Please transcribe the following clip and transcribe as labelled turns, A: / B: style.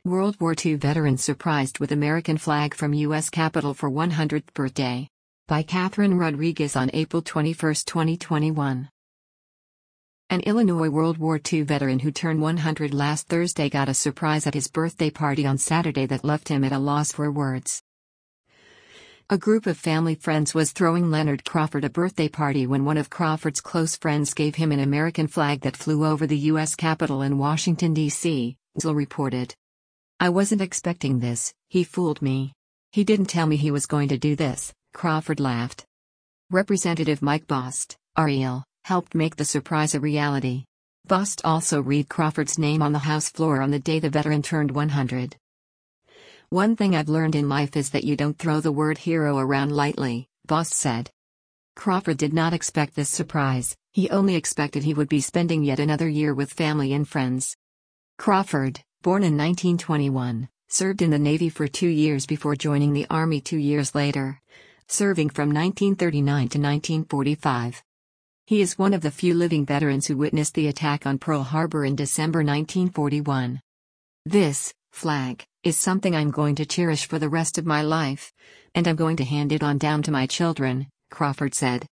A: World War II veteran surprised with American flag from U.S. Capitol for 100th birthday. By Catherine Rodriguez on April 21, 2021. An Illinois World War II veteran who turned 100 last Thursday got a surprise at his birthday party on Saturday that left him at a loss for words. A group of family friends was throwing Leonard Crawford a birthday party when one of Crawford's close friends gave him an American flag that flew over the U.S. Capitol in Washington, D.C., Zell reported. "I wasn't expecting this, he fooled me. He didn't tell me he was going to do this," Crawford laughed. Representative Mike Bost, REL, helped make the surprise a reality. Bost also read Crawford's name on the House floor on the day the veteran turned 100. "One thing I've learned in life is that you don't throw the word hero around lightly," Bost said. Crawford did not expect this surprise, he only expected he would be spending yet another year with family and friends. Crawford, born in 1921, served in the Navy for 2 years before joining the Army 2 years later, serving from 1939 to 1945. He is one of the few living veterans who witnessed the attack on Pearl Harbor in December 1941. "This flag is something I'm going to cherish for the rest of my life, and I'm going to hand it on down to my children," Crawford said.